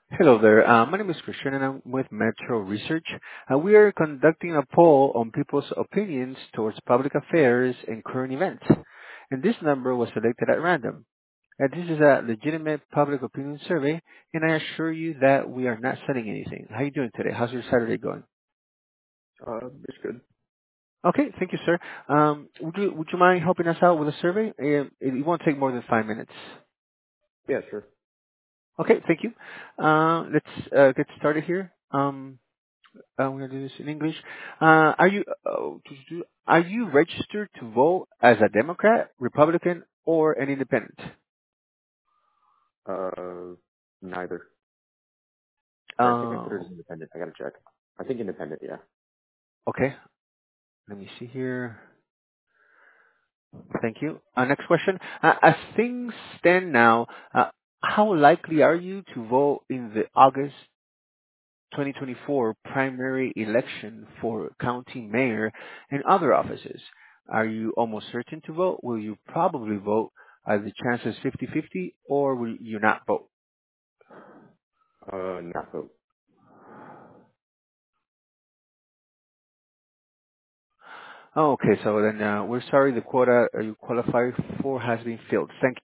Hello there. My name is Christian, and I'm with Metro Research. We are conducting a poll on people's opinions towards public affairs and current events. And this number was selected at random. This is a legitimate public opinion survey, and I assure you that we are not selling anything. How are you doing today? How's your Saturday going? It's good. Okay, thank you, sir. Would you mind helping us out with a survey? It won't take more than 5 minutes. Yeah, sure. Okay, thank you. Let's get started here. We're gonna do this in English. Are you registered to vote as a Democrat, Republican, or an Independent? Neither. I think I put it Uh, as independent. I gotta check. I think independent, yeah. okay. Let me see here. Thank you. Next question. As things stand now, how likely are you to vote in the August 2024 primary election for county mayor and other offices? Are you almost certain to vote? Will you probably vote? Are the chances 50-50, or will you not vote? Not vote. Oh, okay, so then we're sorry the quota you qualify for has been filled. Thank